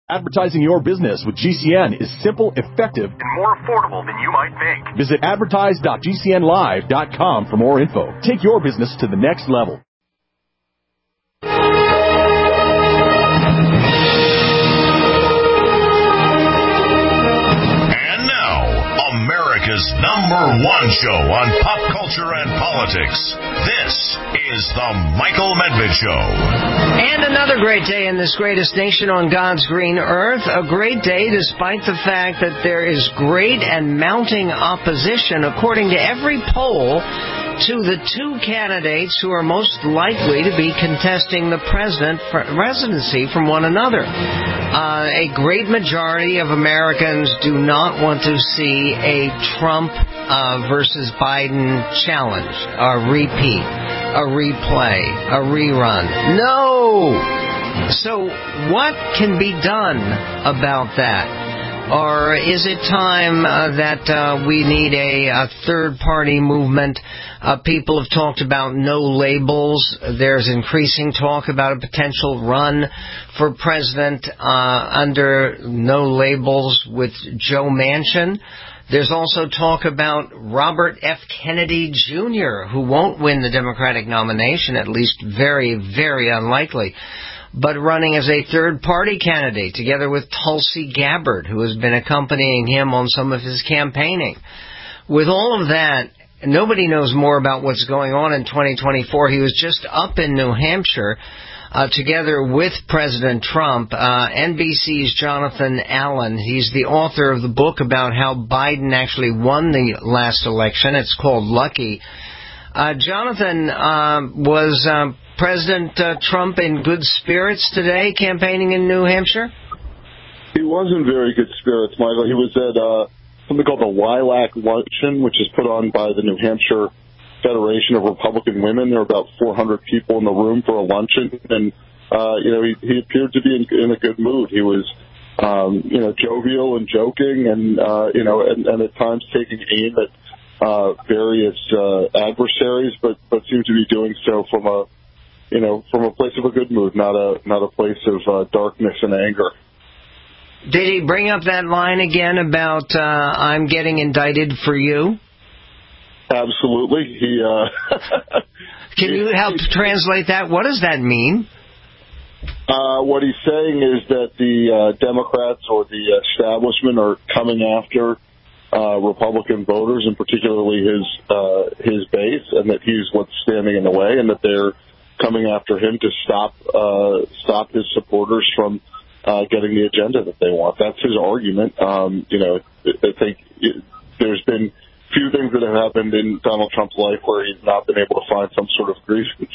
Advertising your business with GCN is simple, effective, and more affordable than you might think. Visit advertise.gcnlive.com for more info. Take your business to the next level. And now, America's #1 show on pop culture and politics. This is The Michael Medved Show. And another great day in this greatest nation on God's green earth. A great day despite the fact that there is great and mounting opposition, according to every poll, to the two candidates who are most likely to be contesting the presidency from one another. A great majority of Americans do not want to see a Trump versus Biden challenge, a repeat, a replay, a rerun. No! So what can be done about that? Or is it time that we need a third-party movement? People have talked about no labels. There's increasing talk about a potential run for president under no labels with Joe Manchin. There's also talk about Robert F. Kennedy Jr., who won't win the Democratic nomination, at least very, very unlikely, but running as a third-party candidate together with Tulsi Gabbard, who has been accompanying him on some of his campaigning. With all of that, nobody knows more about what's going on in 2024. He was just up in New Hampshire together with President Trump. NBC's Jonathan Allen, he's the author of the book about how Biden actually won the last election. It's called Lucky. Jonathan, was President Trump in good spirits today campaigning in New Hampshire? He was in very good spirits, Michael. He was at something called the Lilac Luncheon, which is put on by the New Hampshire Federation of Republican Women. There were about 400 people in the room for a luncheon, and he appeared to be in a good mood. He was jovial and joking, and at times taking aim at various adversaries, but seemed to be doing so from a place of a good mood, not a place of darkness and anger. Did he bring up that line again about I'm getting indicted for you? Absolutely. Can you help translate that? What does that mean? What he's saying is that the Democrats or the establishment are coming after Republican voters, and particularly his base, and that he's what's standing in the way, and that they're coming after him to stop his supporters from getting the agenda that they want. That's his argument. I think there's been few things that have happened in Donald Trump's life where he's not been able to find some sort of grievance.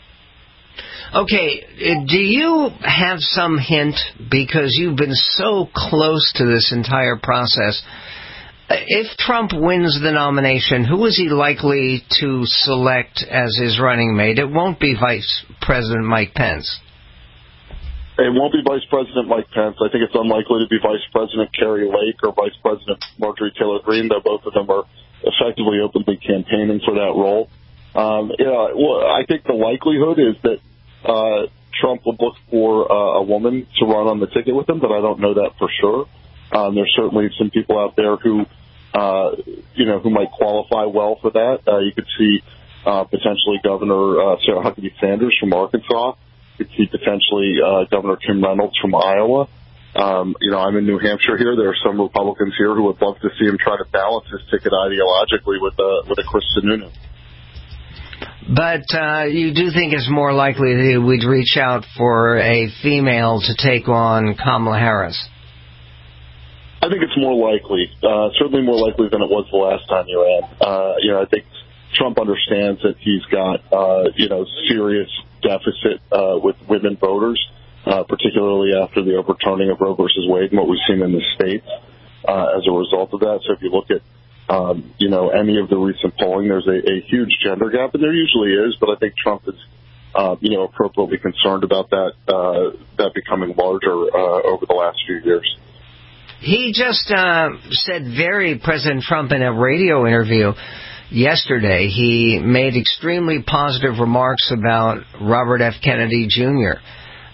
Okay, do you have some hint, because you've been so close to this entire process, if Trump wins the nomination, who is he likely to select as his running mate? It won't be Vice President Mike Pence. It won't be Vice President Mike Pence. I think it's unlikely to be Vice President Kari Lake or Vice President Marjorie Taylor Greene, though both of them are effectively openly campaigning for that role. I think the likelihood is that Trump would look for a woman to run on the ticket with him, but I don't know that for sure. There's certainly some people out there who might qualify well for that. You could see potentially Governor Sarah Huckabee Sanders from Arkansas. You could see potentially Governor Kim Reynolds from Iowa. I'm in New Hampshire here. There are some Republicans here who would love to see him try to balance his ticket ideologically with a Chris Sununu. But you do think it's more likely that we'd reach out for a female to take on Kamala Harris? I think it's more likely, certainly more likely than it was the last time he ran. I think Trump understands that he's got, serious deficit with women voters, particularly after the overturning of Roe versus Wade and what we've seen in the states as a result of that. So if you look at, any of the recent polling, there's a huge gender gap, and there usually is, but I think Trump is, appropriately concerned about that becoming larger over the last few years. He just said President Trump in a radio interview yesterday, he made extremely positive remarks about Robert F. Kennedy Jr.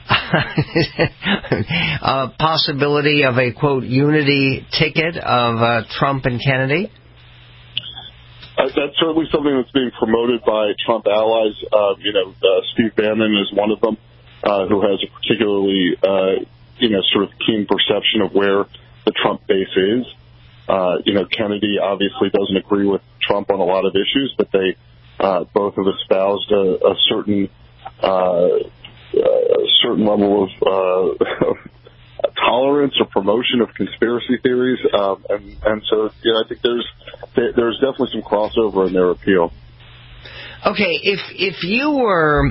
a possibility of a, quote, unity ticket of Trump and Kennedy? That's certainly something that's being promoted by Trump allies. Steve Bannon is one of them, who has a particularly, sort of keen perception of where the Trump base is. Kennedy obviously doesn't agree with Trump on a lot of issues, but they both have espoused a certain level of tolerance or promotion of conspiracy theories, and so I think there's definitely some crossover in their appeal. Okay, if you were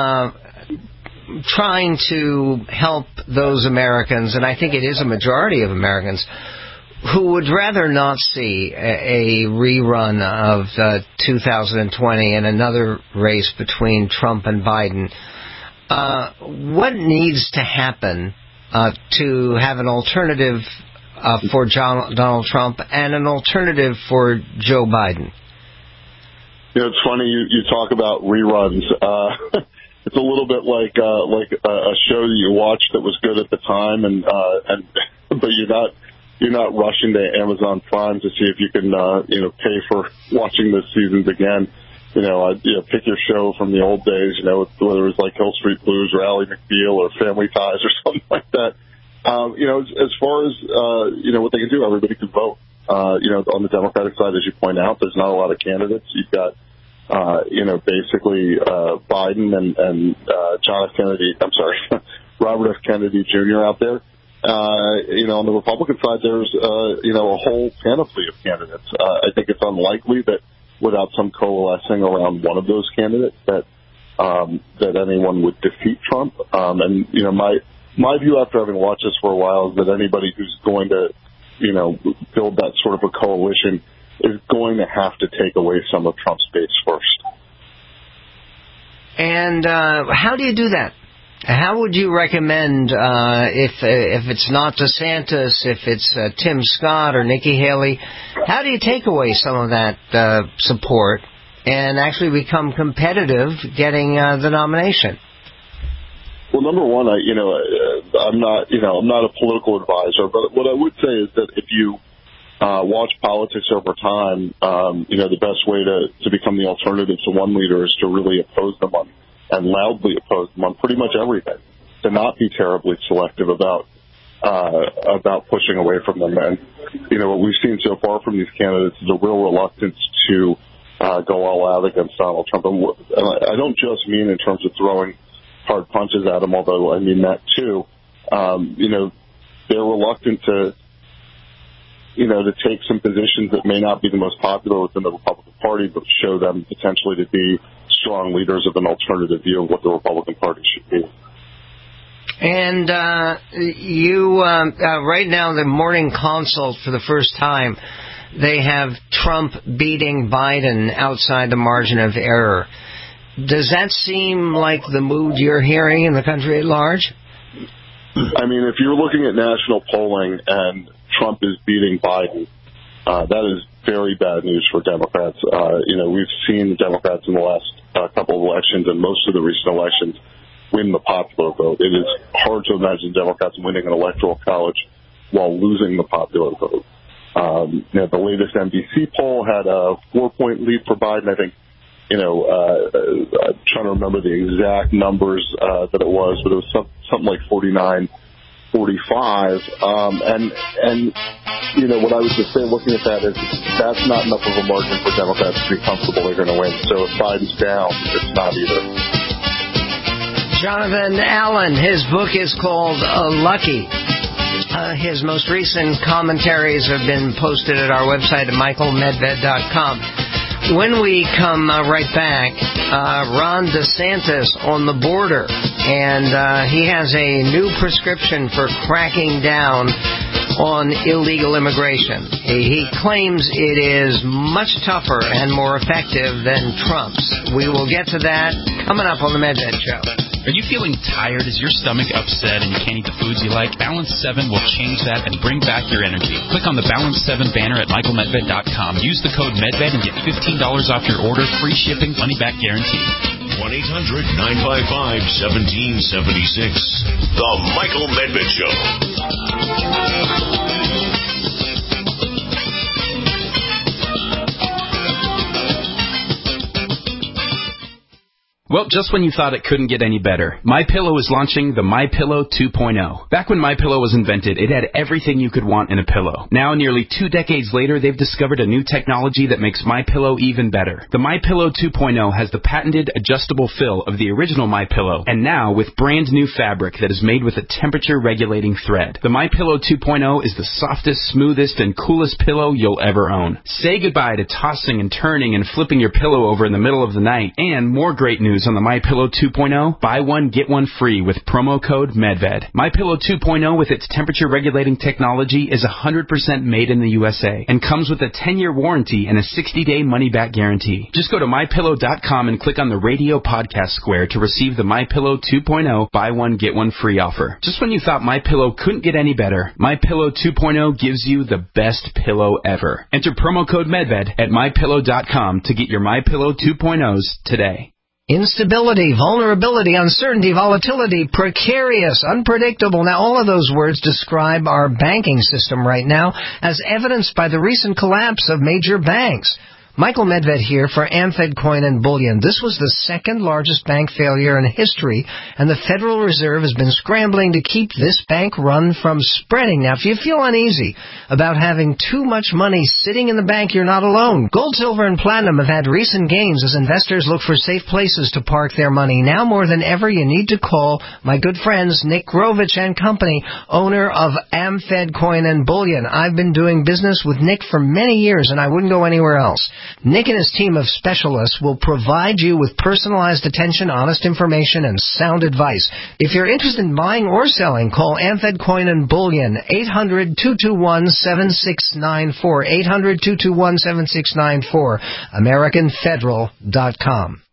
trying to help those Americans, and I think it is a majority of Americans, who would rather not see a rerun of 2020 and another race between Trump and Biden, what needs to happen to have an alternative for Donald Trump and an alternative for Joe Biden? It's funny you talk about reruns. It's a little bit like a show that you watched that was good at the time, but you're not rushing to Amazon Prime to see if you can pay for watching the seasons again. Pick your show from the old days, whether it was like Hill Street Blues or Ally McBeal or Family Ties or something like that. As far as, what they can do, everybody can vote. On the Democratic side, as you point out, there's not a lot of candidates. You've got, basically, Biden and John F. Kennedy, Robert F. Kennedy Jr. out there. On the Republican side, there's, a whole panoply of candidates. I think it's unlikely that without some coalescing around one of those candidates that anyone would defeat Trump. My view after having watched this for a while is that anybody who's going to, build that sort of a coalition is going to have to take away some of Trump's base first. And how do you do that? How would you recommend, if it's not DeSantis, if it's Tim Scott or Nikki Haley, how do you take away some of that support and actually become competitive getting the nomination? Well, number one, I'm not a political advisor, but what I would say is that if you watch politics over time, the best way to become the alternative to one leader is to really oppose them and loudly oppose them on pretty much everything, to not be terribly selective about pushing away from them. And, what we've seen so far from these candidates is a real reluctance to go all out against Donald Trump. And I don't just mean in terms of throwing hard punches at him, although I mean that too. They're reluctant to take some positions that may not be the most popular within the Republican Party, but show them potentially to be strong leaders of an alternative view of what the Republican Party should be. And you, right now, the Morning Consult, for the first time, they have Trump beating Biden outside the margin of error. Does that seem like the mood you're hearing in the country at large? I mean, if you're looking at national polling and Trump is beating Biden, that is very bad news for Democrats. We've seen Democrats in the last couple of elections and most of the recent elections win the popular vote. It is hard to imagine Democrats winning an electoral college while losing the popular vote. The latest NBC poll had a 4-point lead for Biden. I think, I'm trying to remember the exact numbers that it was, but it was something like 49-45. What I was just saying, looking at that, is that's not enough of a margin for Democrats to be comfortable they're going to win. So if Biden's down, it's not either. Jonathan Allen, his book is called Lucky. His most recent commentaries have been posted at our website at michaelmedved.com. When we come right back, Ron DeSantis on the border, and he has a new prescription for cracking down on illegal immigration. He claims it is much tougher and more effective than Trump's. We will get to that coming up on the MedVed Show. Are you feeling tired? Is your stomach upset and you can't eat the foods you like? Balance 7 will change that and bring back your energy. Click on the Balance 7 banner at michaelmedved.com. Use the code MedVed and get $15 off your order, free shipping, money-back guarantee. 1-800-955-1776. The Michael Medved Show. Well, just when you thought it couldn't get any better, MyPillow is launching the MyPillow 2.0. Back when MyPillow was invented, it had everything you could want in a pillow. Now, nearly 2 decades later, they've discovered a new technology that makes MyPillow even better. The MyPillow 2.0 has the patented adjustable fill of the original MyPillow, and now with brand new fabric that is made with a temperature-regulating thread. The MyPillow 2.0 is the softest, smoothest, and coolest pillow you'll ever own. Say goodbye to tossing and turning and flipping your pillow over in the middle of the night. And more great news on the MyPillow 2.0, buy one, get one free with promo code MEDVED. MyPillow 2.0 with its temperature-regulating technology is 100% made in the USA and comes with a 10-year warranty and a 60-day money-back guarantee. Just go to MyPillow.com and click on the radio podcast square to receive the MyPillow 2.0 buy one, get one free offer. Just when you thought MyPillow couldn't get any better, MyPillow 2.0 gives you the best pillow ever. Enter promo code MEDVED at MyPillow.com to get your MyPillow 2.0s today. Instability, vulnerability, uncertainty, volatility, precarious, unpredictable. Now, all of those words describe our banking system right now, as evidenced by the recent collapse of major banks. Michael Medved here for AmFed Coin and Bullion. This was the second largest bank failure in history, and the Federal Reserve has been scrambling to keep this bank run from spreading. Now, if you feel uneasy about having too much money sitting in the bank, you're not alone. Gold, silver, and platinum have had recent gains as investors look for safe places to park their money. Now more than ever, you need to call my good friends Nick Grovich and Company, owner of AmFed Coin and Bullion. I've been doing business with Nick for many years, and I wouldn't go anywhere else. Nick and his team of specialists will provide you with personalized attention, honest information, and sound advice. If you're interested in buying or selling, call AmFed Coin and Bullion, 800-221-7694, 800-221-7694, AmericanFederal.com.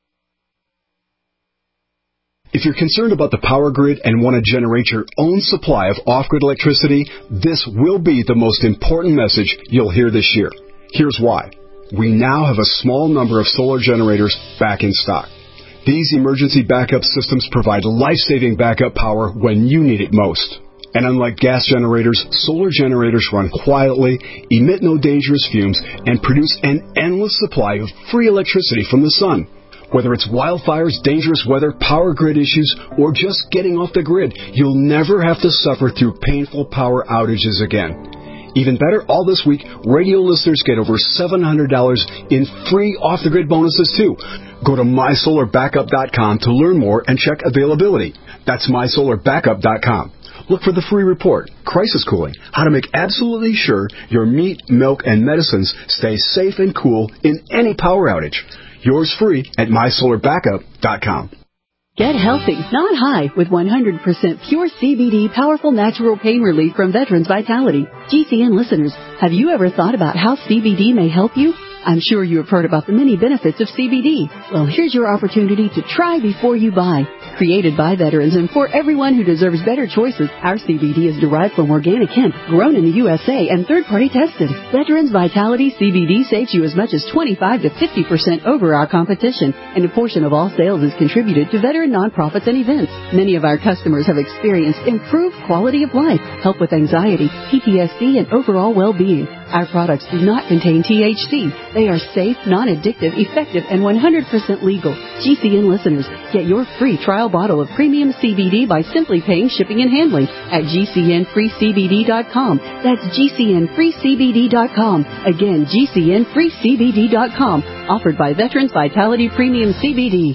If you're concerned about the power grid and want to generate your own supply of off-grid electricity, this will be the most important message you'll hear this year. Here's why. We now have a small number of solar generators back in stock. These emergency backup systems provide life-saving backup power when you need it most. And unlike gas generators, solar generators run quietly, emit no dangerous fumes, and produce an endless supply of free electricity from the sun. Whether it's wildfires, dangerous weather, power grid issues, or just getting off the grid, you'll never have to suffer through painful power outages again. Even better, all this week, radio listeners get over $700 in free off-the-grid bonuses, too. Go to MySolarBackup.com to learn more and check availability. That's MySolarBackup.com. Look for the free report, Crisis Cooling, how to make absolutely sure your meat, milk, and medicines stay safe and cool in any power outage. Yours free at MySolarBackup.com. Get healthy, not high, with 100% pure CBD powerful natural pain relief from Veterans Vitality. GCN listeners, have you ever thought about how CBD may help you? I'm sure you have heard about the many benefits of CBD. Well, here's your opportunity to try before you buy. Created by veterans and for everyone who deserves better choices, our CBD is derived from organic hemp, grown in the USA, and third-party tested. Veterans Vitality CBD saves you as much as 25 to 50% over our competition, and a portion of all sales is contributed to veteran nonprofits and events. Many of our customers have experienced improved quality of life, help with anxiety, PTSD, and overall well-being. Our products do not contain THC. They are safe, non-addictive, effective, and 100% legal. GCN listeners, get your free trial bottle of premium CBD by simply paying shipping and handling at GCNFreeCBD.com. That's GCNFreeCBD.com. Again, GCNFreeCBD.com. Offered by Veterans Vitality Premium CBD.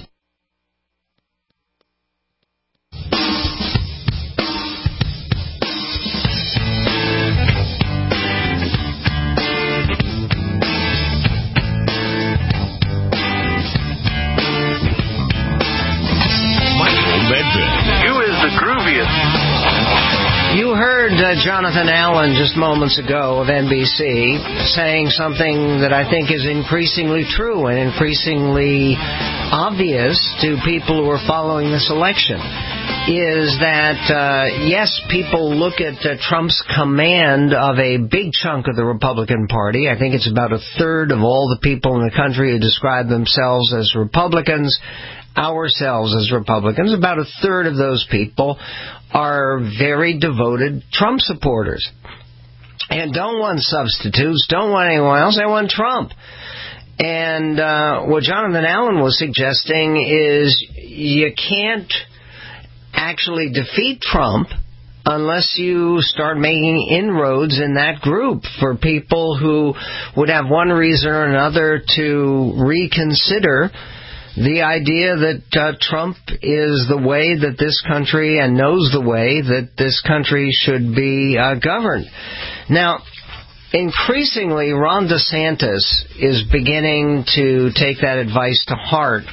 You heard Jonathan Allen just moments ago of NBC saying something that I think is increasingly true and increasingly obvious to people who are following this election. is that, yes, people look at Trump's command of a big chunk of the Republican Party. I think it's about a third of all the people in the country who describe themselves as Republicans, ourselves as Republicans. About a third of those people are very devoted Trump supporters and don't want substitutes, don't want anyone else, they want Trump. And what Jonathan Allen was suggesting is you can't actually defeat Trump unless you start making inroads in that group for people who would have one reason or another to reconsider the idea that Trump is the way that this country, and knows the way that this country should be governed. Now, increasingly, Ron DeSantis is beginning to take that advice to heart,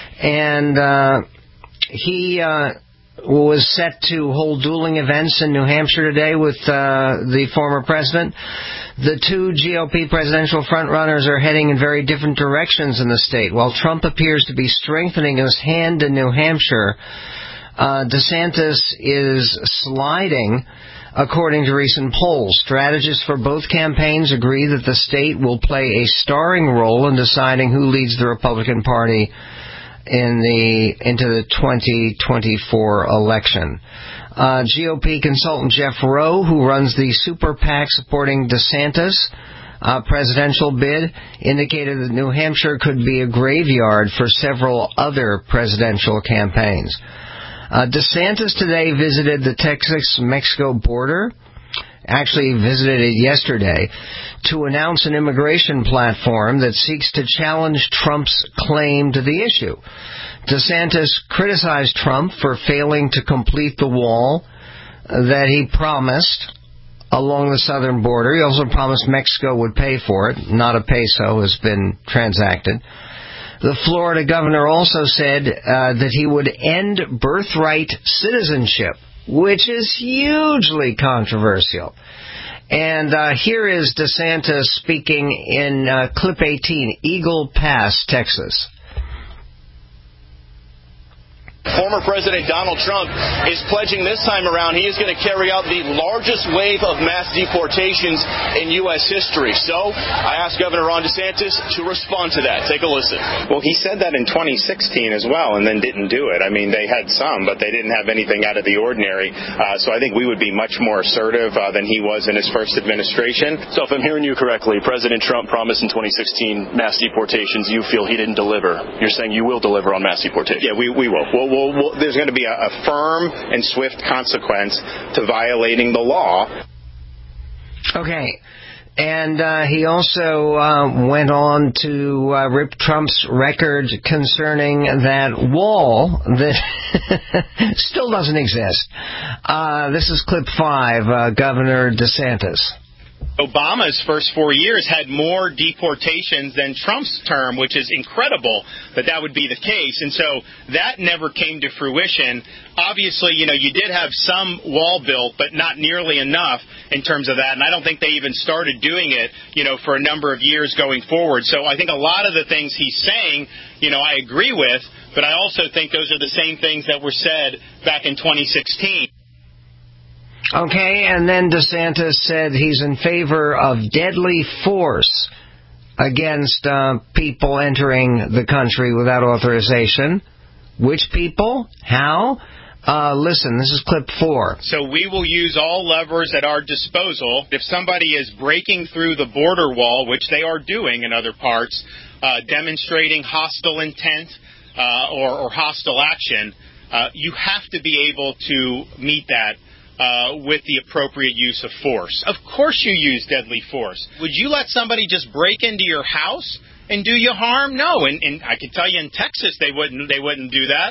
and he was set to hold dueling events in New Hampshire today with the former president. The two GOP presidential frontrunners are heading in very different directions in the state. While Trump appears to be strengthening his hand in New Hampshire, DeSantis is sliding, according to recent polls. Strategists for both campaigns agree that the state will play a starring role in deciding who leads the Republican Party into the 2024 election. GOP consultant Jeff Rowe, who runs the super PAC supporting DeSantis presidential bid, indicated that New Hampshire could be a graveyard for several other presidential campaigns. DeSantis today visited the Texas-Mexico border, actually visited it yesterday, to announce an immigration platform that seeks to challenge Trump's claim to the issue. DeSantis criticized Trump for failing to complete the wall that he promised along the southern border. He also promised Mexico would pay for it. Not a peso has been transacted. The Florida governor also said that he would end birthright citizenship, which is hugely controversial. And here is DeSantis speaking in clip 18, Eagle Pass, Texas. Former President Donald Trump is pledging this time around he is going to carry out the largest wave of mass deportations in U.S. history. So I asked Governor Ron DeSantis to respond to that. Take a listen. Well, he said that in 2016 as well and then didn't do it. I mean, they had some, but they didn't have anything out of the ordinary. So I think we would be much more assertive than he was in his first administration. So if I'm hearing you correctly, President Trump promised in 2016 mass deportations. You feel he didn't deliver. You're saying you will deliver on mass deportations. Yeah, we will. There's going to be a firm and swift consequence to violating the law. Okay. And he also went on to rip Trump's record concerning that wall that still doesn't exist. This is clip 5, Governor DeSantis. Obama's first 4 years had more deportations than Trump's term, which is incredible that would be the case. And so that never came to fruition. Obviously, you did have some wall built, but not nearly enough in terms of that. And I don't think they even started doing it, for a number of years going forward. So I think a lot of the things he's saying, I agree with, but I also think those are the same things that were said back in 2016. Okay, and then DeSantis said he's in favor of deadly force against people entering the country without authorization. Which people? How? Listen, this is clip 4. So we will use all levers at our disposal. If somebody is breaking through the border wall, which they are doing in other parts, demonstrating hostile intent or hostile action, you have to be able to meet that with the appropriate use of force. Of course you use deadly force. Would you let somebody just break into your house and do you harm? No, and I can tell you in Texas they wouldn't do that.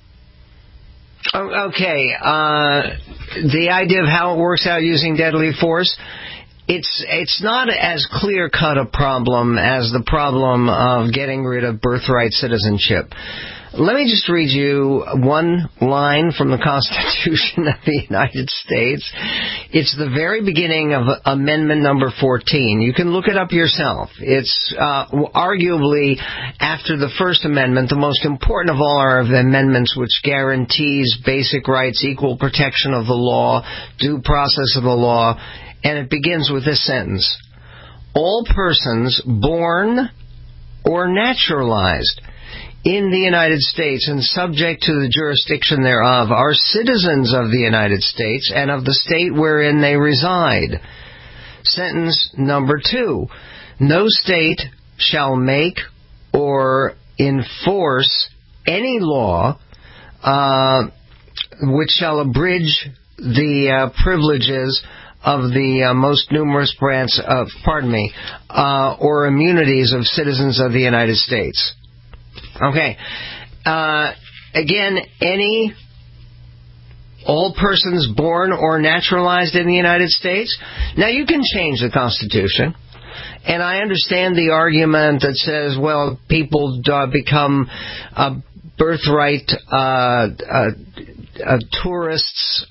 Okay, the idea of how it works out using deadly force, it's not as clear-cut a problem as the problem of getting rid of birthright citizenship. Let me just read you one line from the Constitution of the United States. It's the very beginning of Amendment number 14. You can look it up yourself. It's arguably, after the First Amendment, the most important of all our amendments, which guarantees basic rights, equal protection of the law, due process of the law, and it begins with this sentence: all persons born or naturalized in the United States and subject to the jurisdiction thereof are citizens of the United States and of the state wherein they reside. Sentence number 2. No state shall make or enforce any law which shall abridge the privileges of the most numerous branch of, or immunities of citizens of the United States. Okay. Again, all persons born or naturalized in the United States. Now, you can change the Constitution. And I understand the argument that says, well, people become birthright tourists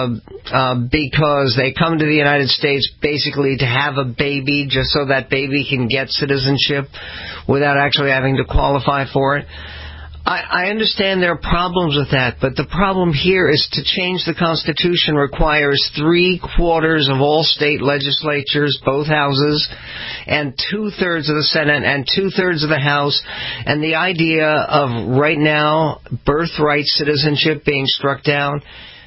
because they come to the United States basically to have a baby, just so that baby can get citizenship without actually having to qualify for it. I understand there are problems with that, but the problem here is to change the Constitution requires 3/4 of all state legislatures, both houses, and 2/3 of the Senate and 2/3 of the House. And the idea of right now birthright citizenship being struck down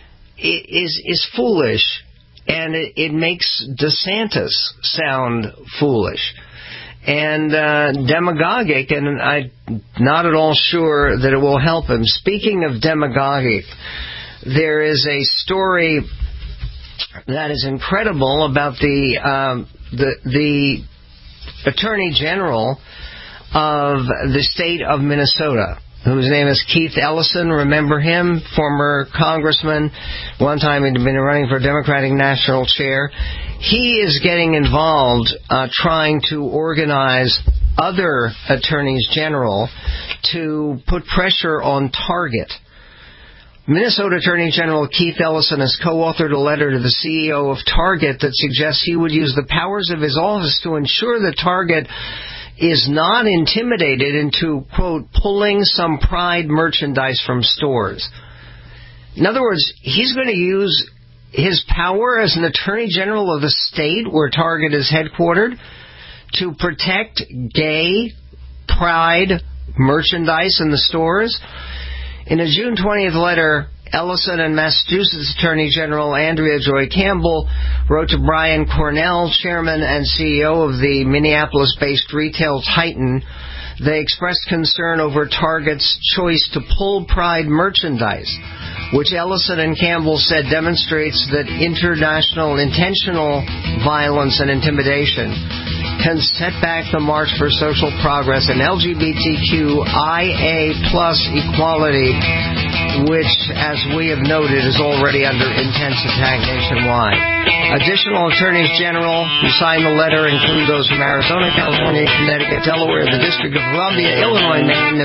is foolish, and it makes DeSantis sound foolish and demagogic, and I'm not at all sure that it will help him. Speaking of demagogic, there is a story that is incredible about the Attorney General of the state of Minnesota, whose name is Keith Ellison. Remember him? Former congressman. One time he'd been running for Democratic national chair. He is getting involved trying to organize other attorneys general to put pressure on Target. Minnesota Attorney General Keith Ellison has co-authored a letter to the CEO of Target that suggests he would use the powers of his office to ensure that Target is not intimidated into, quote, pulling some Pride merchandise from stores. In other words, he's going to use his power as an Attorney General of the state where Target is headquartered to protect gay Pride merchandise in the stores. In a June 20th letter, Ellison and Massachusetts Attorney General Andrea Joy Campbell wrote to Brian Cornell, chairman and CEO of the Minneapolis-based retail Titan. They expressed concern over Target's choice to pull Pride merchandise, which Ellison and Campbell said demonstrates that international intentional violence and intimidation can set back the march for social progress and LGBTQIA+ equality, which, as we have noted, is already under intense attack nationwide. Additional attorneys general who signed the letter include those from Arizona, California, Connecticut, Delaware, the District of Columbia, Illinois, Maine,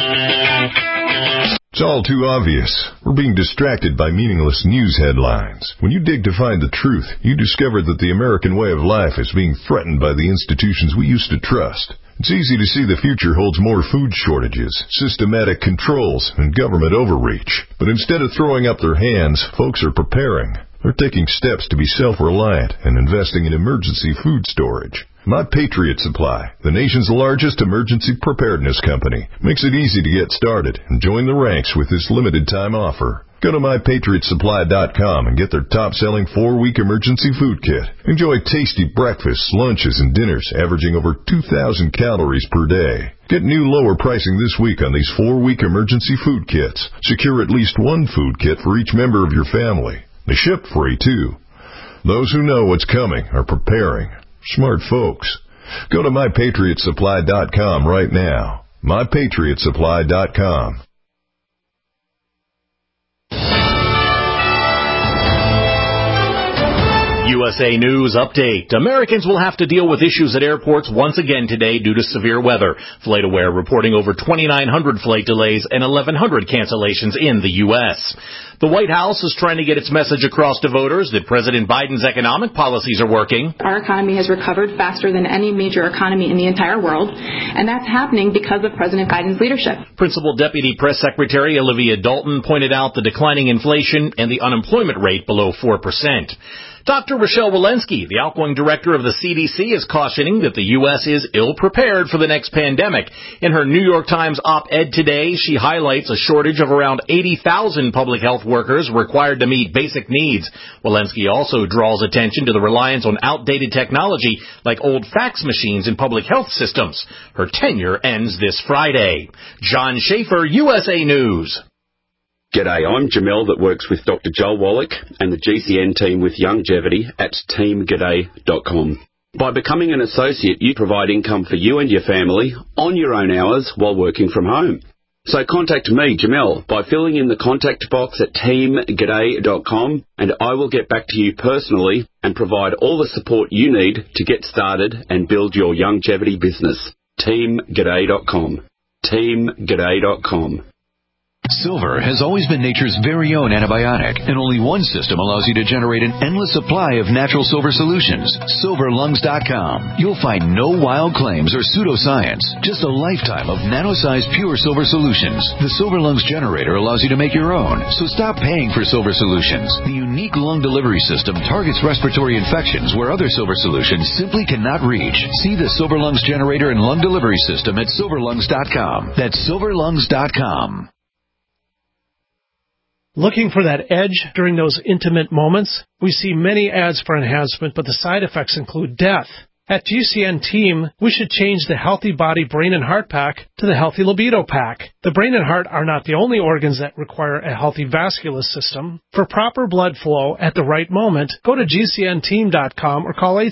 It's all too obvious. We're being distracted by meaningless news headlines. When you dig to find the truth, you discover that the American way of life is being threatened by the institutions we used to trust. It's easy to see the future holds more food shortages, systematic controls, and government overreach. But instead of throwing up their hands, folks are preparing. They're taking steps to be self-reliant and investing in emergency food storage. My Patriot Supply, the nation's largest emergency preparedness company, makes it easy to get started and join the ranks with this limited-time offer. Go to MyPatriotSupply.com and get their top-selling 4-week emergency food kit. Enjoy tasty breakfasts, lunches, and dinners averaging over 2,000 calories per day. Get new lower pricing this week on these 4-week emergency food kits. Secure at least one food kit for each member of your family. They ship free, too. Those who know what's coming are preparing. Smart folks. Go to MyPatriotSupply.com right now. MyPatriotSupply.com. USA News Update. Americans will have to deal with issues at airports once again today due to severe weather. FlightAware reporting over 2,900 flight delays and 1,100 cancellations in the U.S. The White House is trying to get its message across to voters that President Biden's economic policies are working. Our economy has recovered faster than any major economy in the entire world, and that's happening because of President Biden's leadership. Principal Deputy Press Secretary Olivia Dalton pointed out the declining inflation and the unemployment rate below 4%. Dr. Rochelle Walensky, the outgoing director of the CDC, is cautioning that the U.S. is ill-prepared for the next pandemic. In her New York Times op-ed today, she highlights a shortage of around 80,000 public health workers required to meet basic needs. Walensky also draws attention to the reliance on outdated technology like old fax machines in public health systems. Her tenure ends this Friday. John Schaefer, USA News. G'day, I'm Jamel that works with Dr. Joel Wallach and the GCN team with Longevity at teamg'day.com. By becoming an associate, you provide income for you and your family on your own hours while working from home. So contact me, Jamel, by filling in the contact box at teamg'day.com, and I will get back to you personally and provide all the support you need to get started and build your longevity business. teamg'day.com. teamg'day.com. Silver has always been nature's very own antibiotic, and only one system allows you to generate an endless supply of natural silver solutions. SilverLungs.com. You'll find no wild claims or pseudoscience, just a lifetime of nano-sized pure silver solutions. The Silver Lungs generator allows you to make your own, so stop paying for silver solutions. The unique lung delivery system targets respiratory infections where other silver solutions simply cannot reach. See the Silver Lungs generator and lung delivery system at SilverLungs.com. That's SilverLungs.com. Looking for that edge during those intimate moments? We see many ads for enhancement, but the side effects include death. At GCN Team, we should change the Healthy Body, Brain, and Heart Pack to the Healthy Libido Pack. The brain and heart are not the only organs that require a healthy vascular system. For proper blood flow at the right moment, go to GCNteam.com or call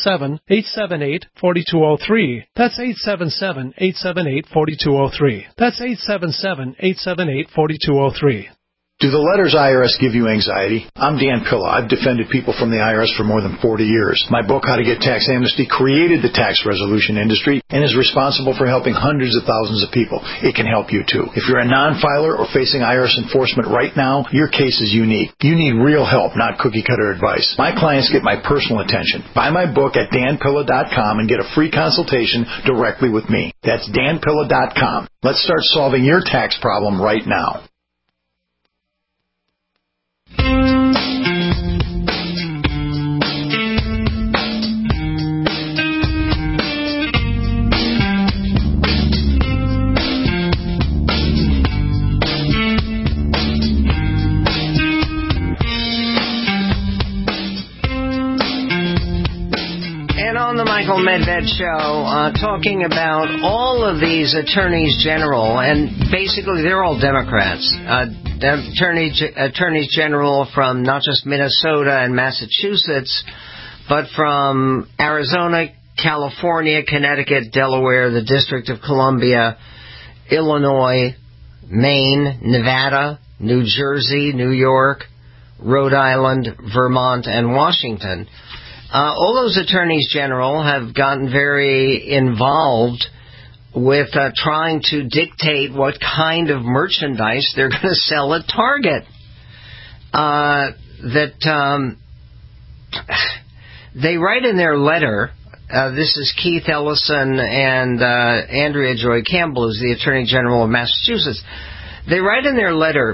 877-878-4203. That's 877-878-4203. That's 877-878-4203. Do the letters IRS give you anxiety? I'm Dan Pilla. I've defended people from the IRS for more than 40 years. My book, How to Get Tax Amnesty, created the tax resolution industry and is responsible for helping hundreds of thousands of people. It can help you, too. If you're a non-filer or facing IRS enforcement right now, your case is unique. You need real help, not cookie-cutter advice. My clients get my personal attention. Buy my book at danpilla.com and get a free consultation directly with me. That's danpilla.com. Let's start solving your tax problem right now. Michael Medved Show, talking about all of these attorneys general, and basically they're all Democrats. Attorneys general from not just Minnesota and Massachusetts, but from Arizona, California, Connecticut, Delaware, the District of Columbia, Illinois, Maine, Nevada, New Jersey, New York, Rhode Island, Vermont, and Washington. All those attorneys general have gotten very involved with trying to dictate what kind of merchandise they're going to sell at Target. They write in their letter, this is Keith Ellison and Andrea Joy Campbell, who's the Attorney General of Massachusetts. They write in their letter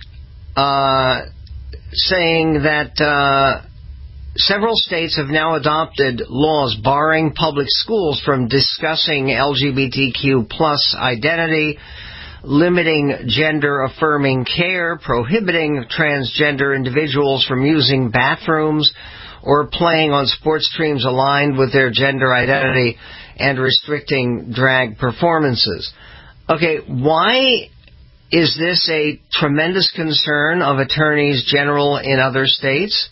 saying that several states have now adopted laws barring public schools from discussing LGBTQ plus identity, limiting gender-affirming care, prohibiting transgender individuals from using bathrooms or playing on sports teams aligned with their gender identity, and restricting drag performances. Okay, why is this a tremendous concern of attorneys general in other states?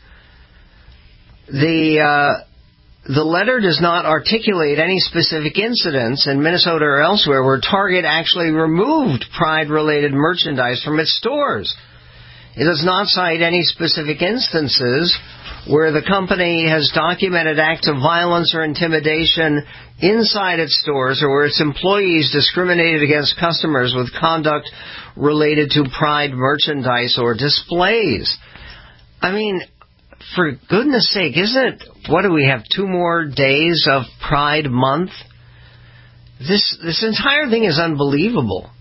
The letter does not articulate any specific incidents in Minnesota or elsewhere where Target actually removed pride-related merchandise from its stores. It does not cite any specific instances where the company has documented acts of violence or intimidation inside its stores or where its employees discriminated against customers with conduct related to Pride merchandise or displays. I mean, for goodness sake, isn't it, what do we have, 2 more days of Pride Month? This entire thing is unbelievable.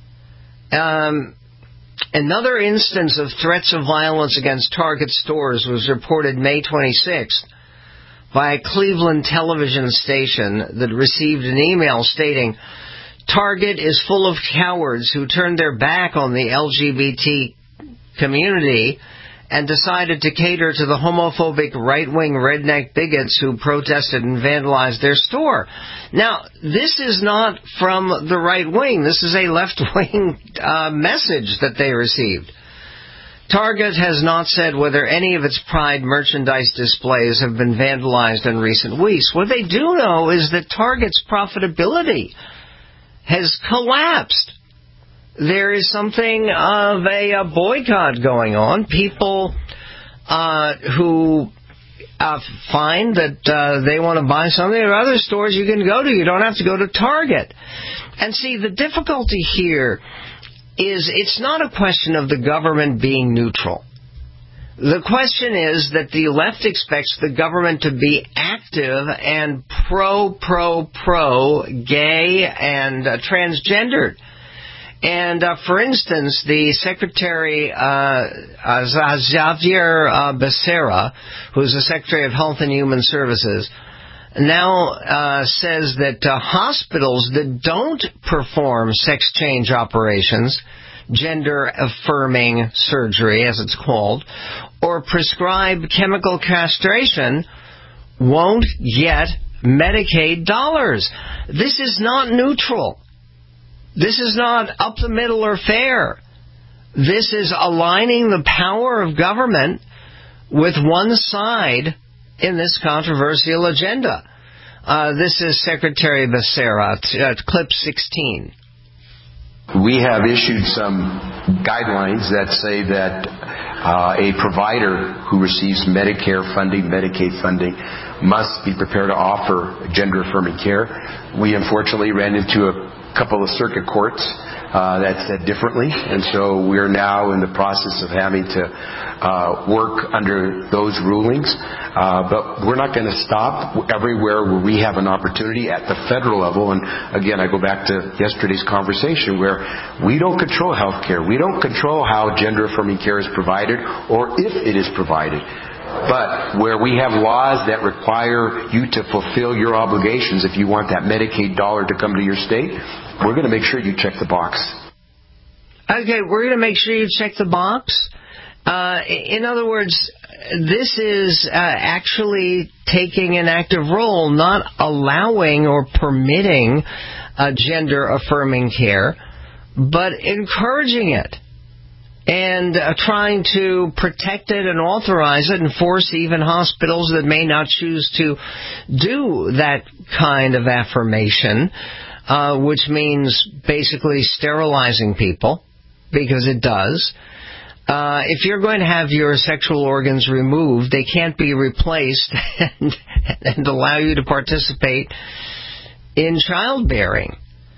Another instance of threats of violence against Target stores was reported May 26th by a Cleveland television station that received an email stating, Target is full of cowards who turned their back on the LGBT community and decided to cater to the homophobic right-wing redneck bigots who protested and vandalized their store. Now, this is not from the right wing. This is a left-wing message that they received. Target has not said whether any of its Pride merchandise displays have been vandalized in recent weeks. What they do know is that Target's profitability has collapsed. There is something of a boycott going on. People who find that they want to buy something at other stores you can go to. You don't have to go to Target. And see, the difficulty here is it's not a question of the government being neutral. The question is that the left expects the government to be active and pro-gay and transgendered. And, for instance, the Secretary, Xavier Becerra, who's the Secretary of Health and Human Services, now says that hospitals that don't perform sex change operations, gender-affirming surgery, as it's called, or prescribe chemical castration won't get Medicaid dollars. This is not neutral. This is not up the middle or fair. This is aligning the power of government with one side in this controversial agenda. This is Secretary Becerra, clip 16. We have issued some guidelines that say that a provider who receives Medicare funding, Medicaid funding, must be prepared to offer gender-affirming care. We unfortunately ran into a couple of circuit courts that said differently, and so we're now in the process of having to work under those rulings. But we're not going to stop everywhere where we have an opportunity at the federal level. And again, I go back to yesterday's conversation where we don't control health care. We don't control how gender-affirming care is provided or if it is provided. But where we have laws that require you to fulfill your obligations, if you want that Medicaid dollar to come to your state, we're going to make sure you check the box. Okay, we're going to make sure you check the box. In other words, this is actually taking an active role, not allowing or permitting gender-affirming care, but encouraging it. And trying to protect it and authorize it and force even hospitals that may not choose to do that kind of affirmation, which means basically sterilizing people, because it does. If you're going to have your sexual organs removed, they can't be replaced and allow you to participate in childbearing.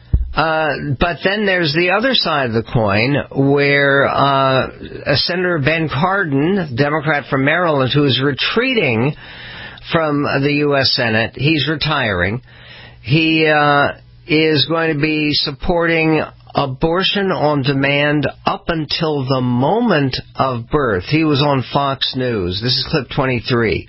But then there's the other side of the coin where Senator Ben Cardin, Democrat from Maryland, who is retreating from the U.S. Senate, he's retiring. He is going to be supporting abortion on demand up until the moment of birth. He was on Fox News. This is clip 23.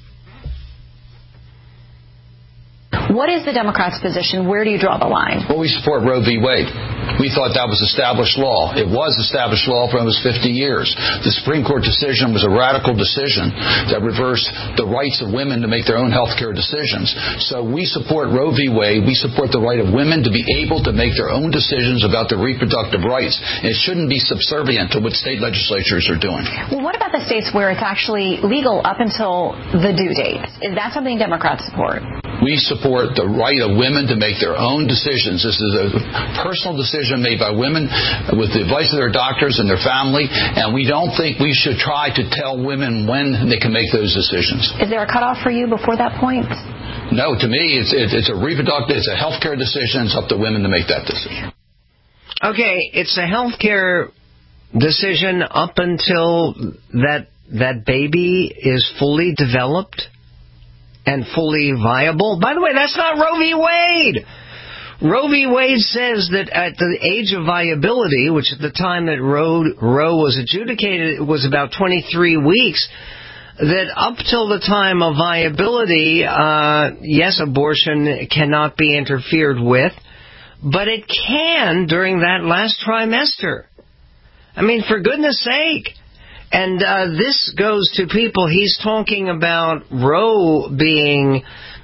What is the Democrats' position? Where do you draw the line? Well, we support Roe v. Wade. We thought that was established law. It was established law for almost 50 years. The Supreme Court decision was a radical decision that reversed the rights of women to make their own health care decisions. So we support Roe v. Wade. We support the right of women to be able to make their own decisions about their reproductive rights. And it shouldn't be subservient to what state legislatures are doing. Well, what about the states where it's actually legal up until the due date? Is that something Democrats support? We support the right of women to make their own decisions. This is a personal decision made by women with the advice of their doctors and their family, and we don't think we should try to tell women when they can make those decisions. Is there a cutoff for you before that point? No, to me, it's a health care decision. It's up to women to make that decision. Okay, it's a health care decision up until that baby is fully developed and fully viable. By the way, that's not Roe v. Wade. Roe v. Wade says that at the age of viability, which at the time that Roe was adjudicated, it was about 23 weeks, that up till the time of viability, yes, abortion cannot be interfered with, but it can during that last trimester. I mean, for goodness sake. And this goes to people. He's talking about Roe being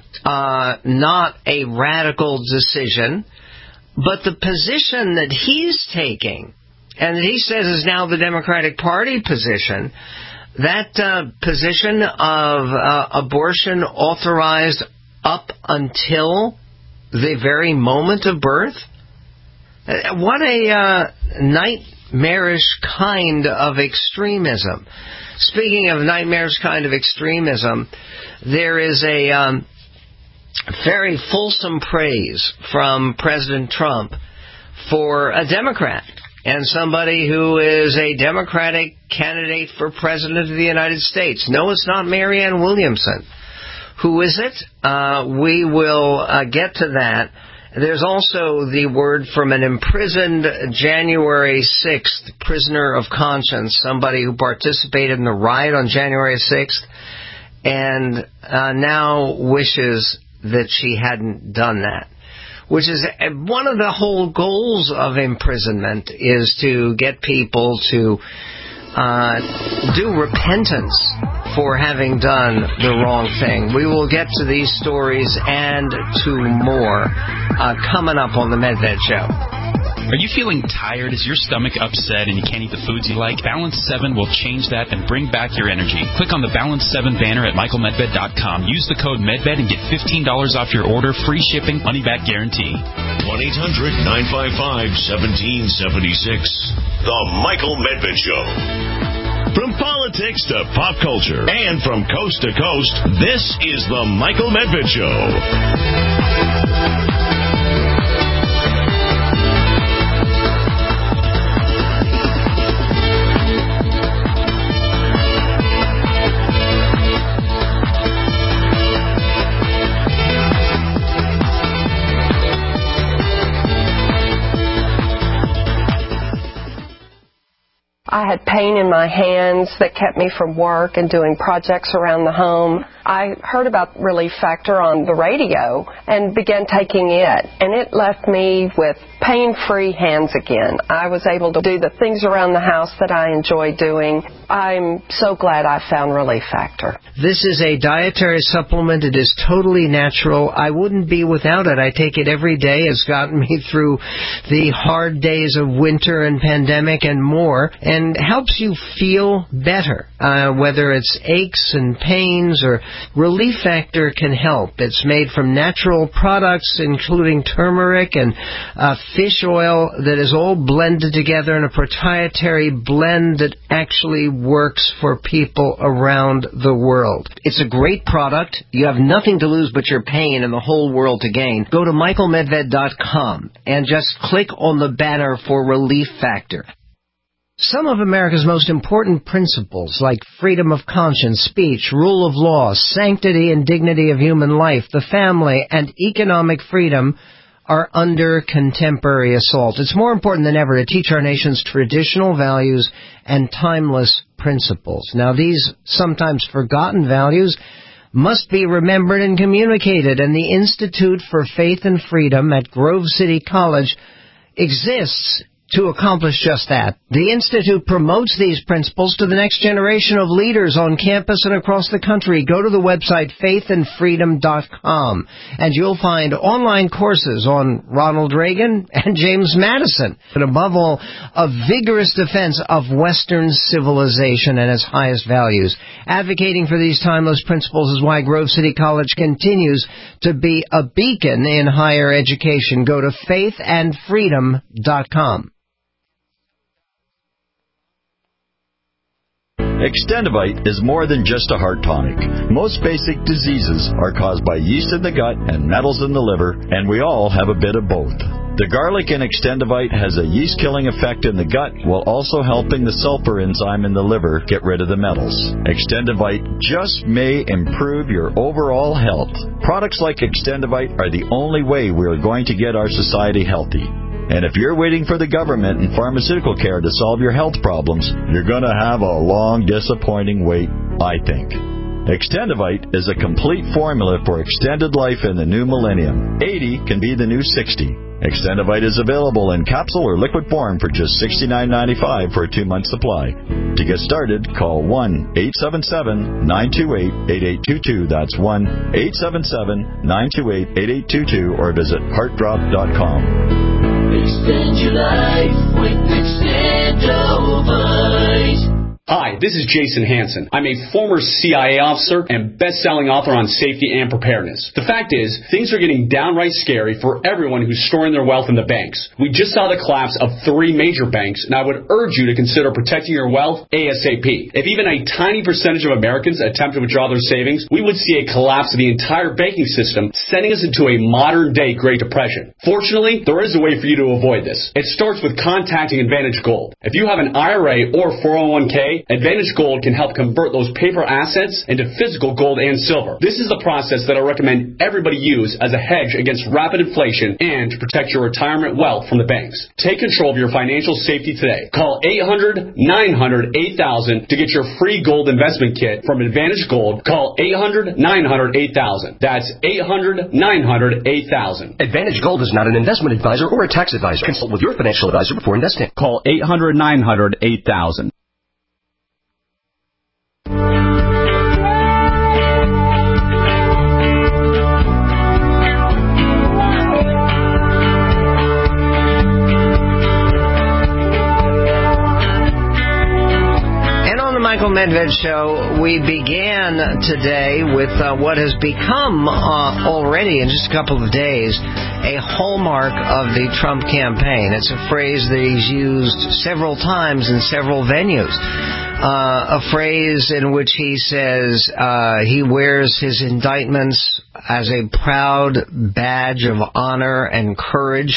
not a radical decision, but the position that he's taking, and that he says is now the Democratic Party position, that position of abortion authorized up until the very moment of birth. What a nightmarish kind of extremism. Speaking of nightmarish kind of extremism, there is a very fulsome praise from President Trump for a Democrat and somebody who is a Democratic candidate for President of the United States. No, it's not Marianne Williamson. Who is it? We will get to that. There's also the word from an imprisoned January 6th prisoner of conscience, somebody who participated in the riot on January 6th and now wishes that she hadn't done that, which is one of the whole goals of imprisonment, is to get people to do repentance for having done the wrong thing. We will get to these stories and to more coming up on the Medved Show. Are you feeling tired? Is your stomach upset and you can't eat the foods you like? Balance 7 will change that and bring back your energy. Click on the Balance 7 banner at michaelmedved.com. Use the code MedVed and get $15 off your order, free shipping, money-back guarantee. 1-800-955-1776. The Michael Medved Show. From politics to pop culture and from coast to coast, this is the Michael Medved Show. I had pain in my hands that kept me from work and doing projects around the home. I heard about Relief Factor on the radio and began taking it, and it left me with pain-free hands again. I was able to do the things around the house that I enjoy doing. I'm so glad I found Relief Factor. This is a dietary supplement. It is totally natural. I wouldn't be without it. I take it every day. It's gotten me through the hard days of winter and pandemic and more, and helps you feel better, whether it's aches and pains or Relief Factor can help. It's made from natural products, including turmeric and fish oil that is all blended together in a proprietary blend that actually works for people around the world. It's a great product. You have nothing to lose but your pain and the whole world to gain. Go to michaelmedved.com and just click on the banner for Relief Factor. Some of America's most important principles, like freedom of conscience, speech, rule of law, sanctity and dignity of human life, the family, and economic freedom, are under contemporary assault. It's more important than ever to teach our nation's traditional values and timeless principles. Now, these sometimes forgotten values must be remembered and communicated, and the Institute for Faith and Freedom at Grove City College exists to accomplish just that. The Institute promotes these principles to the next generation of leaders on campus and across the country. Go to the website faithandfreedom.com, and you'll find online courses on Ronald Reagan and James Madison, and above all, a vigorous defense of Western civilization and its highest values. Advocating for these timeless principles is why Grove City College continues to be a beacon in higher education. Go to faithandfreedom.com. Extendivite is more than just a heart tonic. Most basic diseases are caused by yeast in the gut and metals in the liver, and we all have a bit of both. The garlic in Extendivite has a yeast-killing effect in the gut while also helping the sulfur enzyme in the liver get rid of the metals. Extendivite just may improve your overall health. Products like Extendivite are the only way we are going to get our society healthy. And if you're waiting for the government and pharmaceutical care to solve your health problems, you're going to have a long, disappointing wait, I think. Extendivite is a complete formula for extended life in the new millennium. 80 can be the new 60. Extendivite is available in capsule or liquid form for just $69.95 for a 2-month supply. To get started, call 1-877-928-8822. That's 1-877-928-8822 or visit heartdrop.com. Extend your life with Extendivite. Hi, this is Jason Hansen. I'm a former CIA officer and best-selling author on safety and preparedness. The fact is, things are getting downright scary for everyone who's storing their wealth in the banks. We just saw the collapse of 3 major banks, and I would urge you to consider protecting your wealth ASAP. If even a tiny percentage of Americans attempt to withdraw their savings, we would see a collapse of the entire banking system, sending us into a modern-day Great Depression. Fortunately, there is a way for you to avoid this. It starts with contacting Advantage Gold. If you have an IRA or 401k, Advantage Gold can help convert those paper assets into physical gold and silver. This is the process that I recommend everybody use as a hedge against rapid inflation and to protect your retirement wealth from the banks. Take control of your financial safety today. Call 800-900-8000 to get your free gold investment kit from Advantage Gold. Call 800-900-8000. That's 800-900-8000. Advantage Gold is not an investment advisor or a tax advisor. Consult with your financial advisor before investing. Call 800-900-8000. Michael Medved Show. We began today with what has become already in just a couple of days a hallmark of the Trump campaign. It's a phrase that he's used several times in several venues. A phrase in which he says he wears his indictments as a proud badge of honor and courage,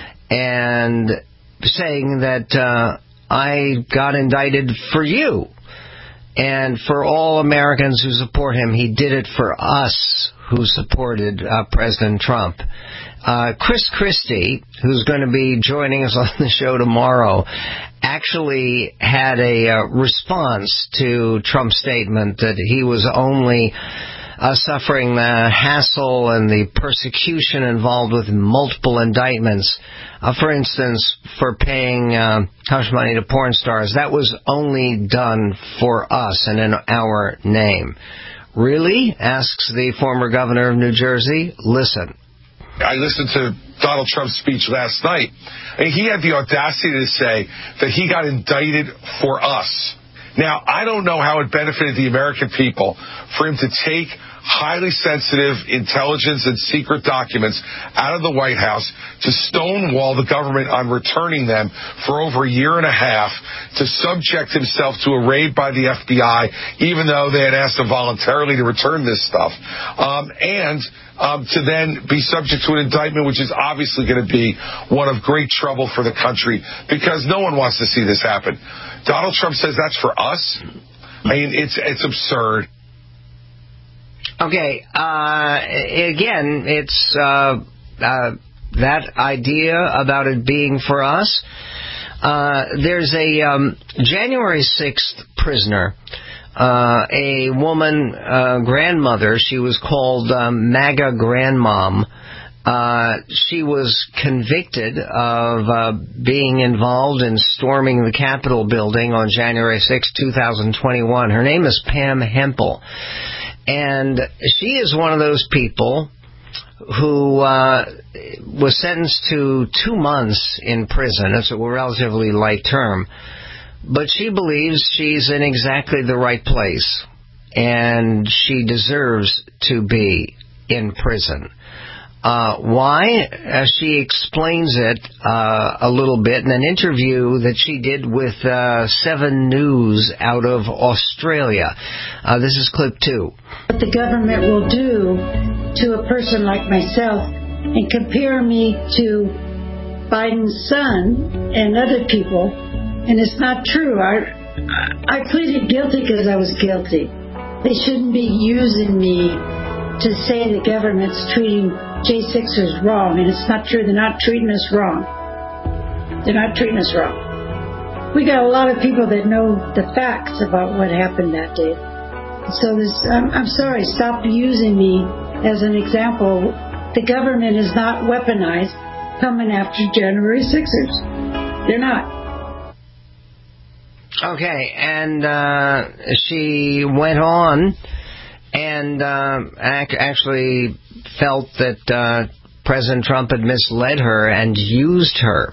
and saying that I got indicted for you. And for all Americans who support him, he did it for us who supported President Trump. Chris Christie, who's going to be joining us on the show tomorrow, actually had a response to Trump's statement that he was only suffering the hassle and the persecution involved with multiple indictments. For instance, for paying hush money to porn stars. That was only done for us and in our name. Really? Asks the former governor of New Jersey. Listen. I listened to Donald Trump's speech last night, and he had the audacity to say that he got indicted for us. Now, I don't know how it benefited the American people for him to take highly sensitive intelligence and secret documents out of the White House to stonewall the government on returning them for over a year and a half, to subject himself to a raid by the FBI, even though they had asked him voluntarily to return this stuff, and to then be subject to an indictment, which is obviously going to be one of great trouble for the country, because no one wants to see this happen. Donald Trump says that's for us. I mean, it's absurd. Okay, again, it's that idea about it being for us. There's a January 6th prisoner, a woman, grandmother. She was called MAGA Grandmom. She was convicted of being involved in storming the Capitol building on January 6, 2021. Her name is Pam Hempel. And she is one of those people who was sentenced to 2 months in prison. It's a relatively light term. But she believes she's in exactly the right place, and she deserves to be in prison. Why? She explains it a little bit in an interview that she did with 7 News out of Australia. This is clip 2. What the government will do to a person like myself and compare me to Biden's son and other people, and it's not true. I pleaded guilty because I was guilty. They shouldn't be using me to say the government's treating J6ers wrong, and it's not true. They're not treating us wrong. They're not treating us wrong. We got a lot of people that know the facts about what happened that day. So I'm sorry, stop using me as an example. The government is not weaponized coming after January 6ers. They're not. Okay, and she went on and actually felt that President Trump had misled her and used her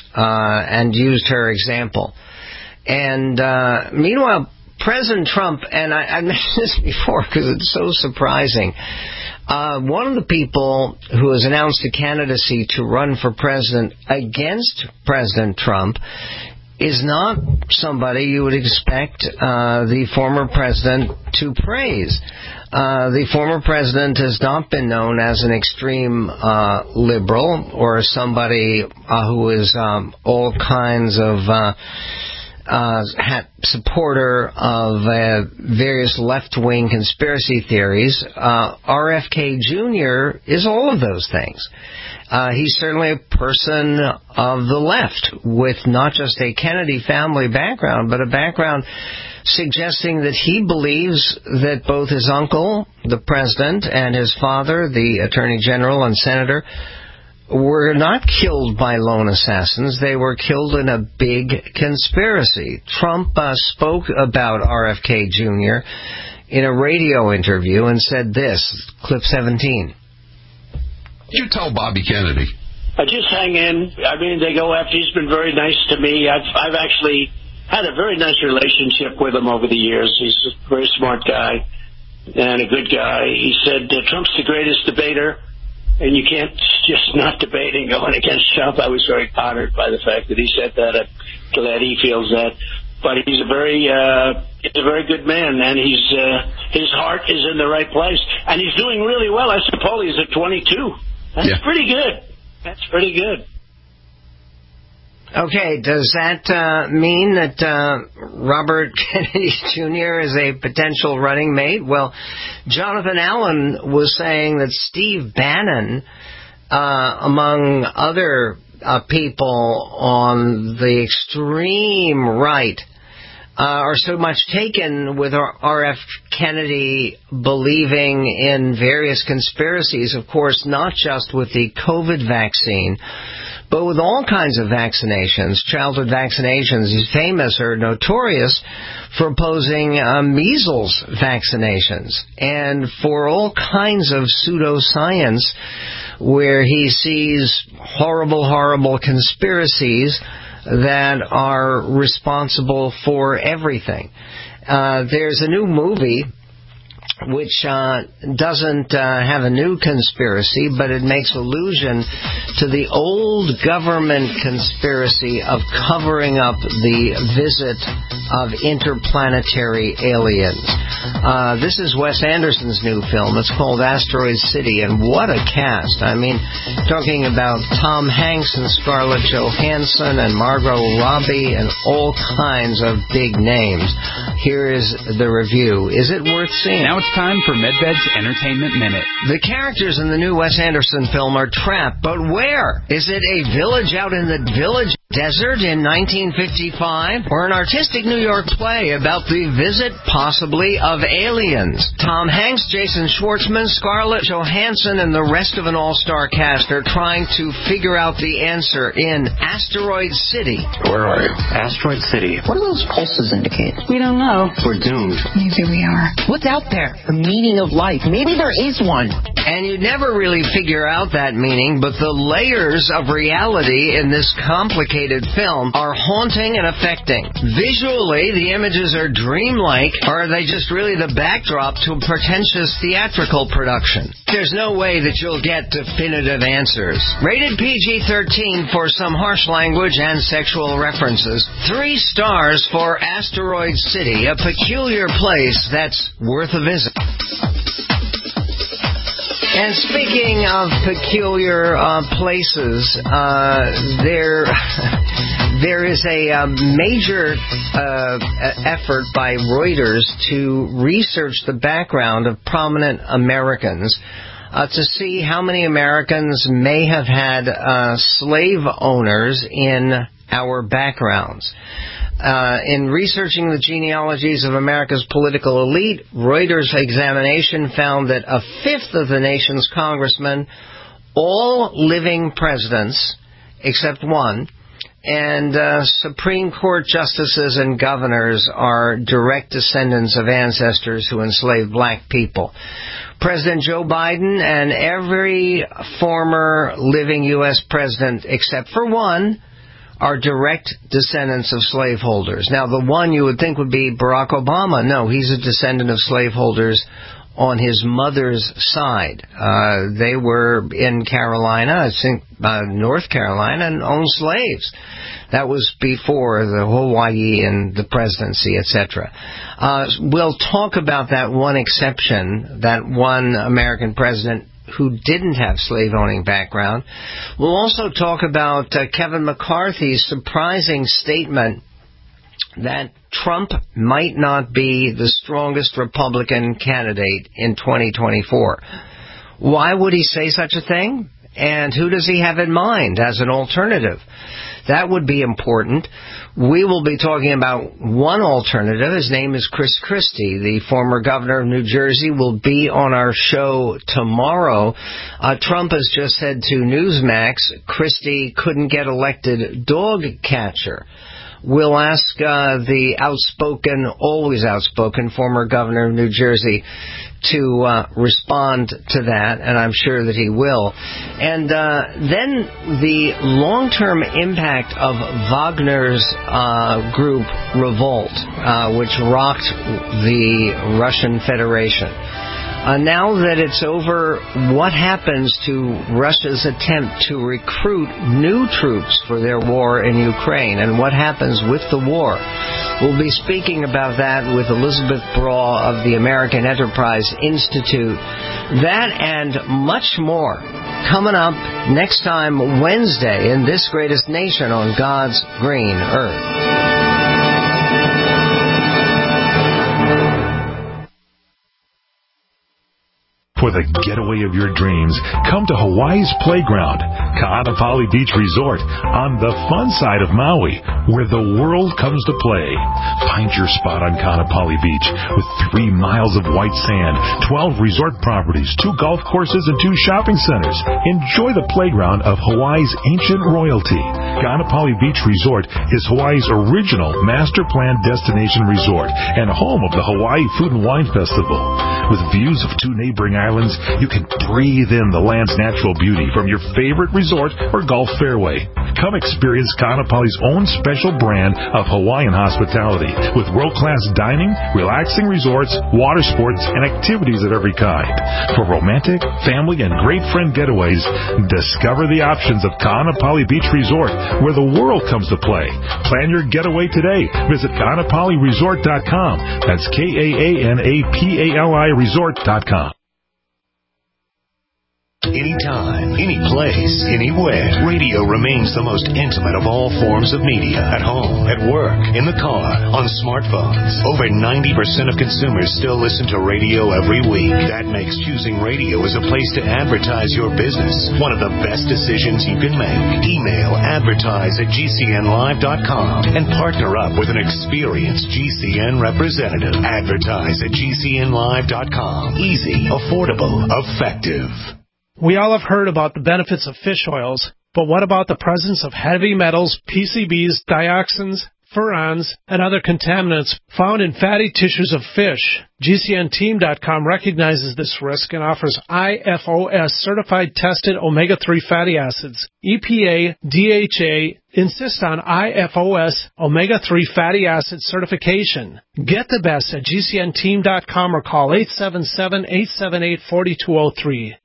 example. And meanwhile, President Trump, and I mentioned this before because it's so surprising, one of the people who has announced a candidacy to run for president against President Trump is not somebody you would expect the former president to praise. The former president has not been known as an extreme liberal or somebody who is all kinds of supporter of various left-wing conspiracy theories. RFK Jr. is all of those things. He's certainly a person of the left with not just a Kennedy family background, but a background suggesting that he believes that both his uncle, the president, and his father, the attorney general and senator, were not killed by lone assassins. They were killed in a big conspiracy. Trump spoke about RFK Jr. in a radio interview and said this, clip 17. You tell Bobby Kennedy. Just hang in. I mean, they go after. He's been very nice to me. I've actually had a very nice relationship with him over the years. He's a very smart guy and a good guy. He said Trump's the greatest debater, and you can't just not debating going against Trump. I was very honored by the fact that he said that. I'm glad he feels that. But he's a very good man, and his heart is in the right place, and he's doing really well. I suppose he's at 22. That's pretty good. That's pretty good. Okay, does that mean that Robert Kennedy Jr. is a potential running mate? Well, Jonathan Allen was saying that Steve Bannon, among other people on the extreme right, are so much taken with R.F. Kennedy believing in various conspiracies, of course, not just with the COVID vaccine, but with all kinds of vaccinations, childhood vaccinations. He's famous or notorious for opposing measles vaccinations and for all kinds of pseudoscience where he sees horrible, horrible conspiracies that are responsible for everything. There's a new movie which doesn't have a new conspiracy, but it makes allusion to the old government conspiracy of covering up the visit of interplanetary aliens. This is Wes Anderson's new film. It's called Asteroid City, and what a cast. I mean, talking about Tom Hanks and Scarlett Johansson and Margot Robbie and all kinds of big names. Here is the review. Is it worth seeing? Now it's time for MedBed's Entertainment Minute. The characters in the new Wes Anderson film are trapped, but where? Is it a village out in the village? Desert in 1955, or an artistic New York play about the visit, possibly, of aliens. Tom Hanks, Jason Schwartzman, Scarlett Johansson, and the rest of an all-star cast are trying to figure out the answer in Asteroid City. Where are you? Asteroid City. What do those pulses indicate? We don't know. We're doomed. Maybe we are. What's out there? The meaning of life. Maybe there is one. And you never really figure out that meaning, but the layers of reality in this complicated film are haunting and affecting. Visually, the images are dreamlike, or are they just really the backdrop to a pretentious theatrical production? There's no way that you'll get definitive answers. Rated PG-13 for some harsh language and sexual references. 3 stars for Asteroid City, a peculiar place that's worth a visit. And speaking of peculiar places, there is a major effort by Reuters to research the background of prominent Americans to see how many Americans may have had slave owners in our backgrounds. In researching the genealogies of America's political elite, Reuters' examination found that 1/5 of the nation's congressmen, all living presidents except one, and Supreme Court justices and governors are direct descendants of ancestors who enslaved black people. President Joe Biden and every former living U.S. president except for one are direct descendants of slaveholders. Now, the one you would think would be Barack Obama. No, he's a descendant of slaveholders on his mother's side. They were in Carolina, I think North Carolina, and owned slaves. That was before the Hawaii and the presidency, etc. We'll talk about that one exception, that one American president who didn't have slave-owning background. We'll also talk about Kevin McCarthy's surprising statement that Trump might not be the strongest Republican candidate in 2024. Why would he say such a thing? And who does he have in mind as an alternative? That would be important. We will be talking about one alternative. His name is Chris Christie, the former governor of New Jersey, will be on our show tomorrow. Trump has just said to Newsmax, Christie couldn't get elected dog catcher. We'll ask the outspoken, always outspoken, former governor of New Jersey to respond to that, and I'm sure that he will. And then the long-term impact of Wagner's group Revolt, which rocked the Russian Federation. Now that it's over, what happens to Russia's attempt to recruit new troops for their war in Ukraine, and what happens with the war? We'll be speaking about that with Elizabeth Braw of the American Enterprise Institute. That and much more coming up next time Wednesday in This Greatest Nation on God's Green Earth. For the getaway of your dreams, come to Hawaii's Playground, Ka'anapali Beach Resort, on the fun side of Maui, where the world comes to play. Find your spot on Ka'anapali Beach with 3 miles of white sand, 12 resort properties, 2 golf courses, and 2 shopping centers. Enjoy the playground of Hawaii's ancient royalty. Ka'anapali Beach Resort is Hawaii's original master plan destination resort and home of the Hawaii Food and Wine Festival. With views of 2 neighboring islands, you can breathe in the land's natural beauty from your favorite resort or golf fairway. Come experience Ka'anapali's own special brand of Hawaiian hospitality with world-class dining, relaxing resorts, water sports, and activities of every kind. For romantic, family, and great friend getaways, discover the options of Ka'anapali Beach Resort, where the world comes to play. Plan your getaway today. Visit Ka'anapaliResort.com. That's KAANAPALI Resort.com. anytime, any place, anywhere. Radio remains the most intimate of all forms of media. At home, at work, in the car, on smartphones. Over 90% of consumers still listen to radio every week. That makes choosing radio as a place to advertise your business one of the best decisions you can make. Email advertise@gcnlive.com and partner up with an experienced GCN representative. Advertise@gcnlive.com. Easy, affordable, effective. We all have heard about the benefits of fish oils, but what about the presence of heavy metals, PCBs, dioxins, furans, and other contaminants found in fatty tissues of fish? GCNteam.com recognizes this risk and offers IFOS certified tested omega-3 fatty acids. EPA, DHA insist on IFOS omega-3 fatty acid certification. Get the best at GCNteam.com or call 877-878-4203.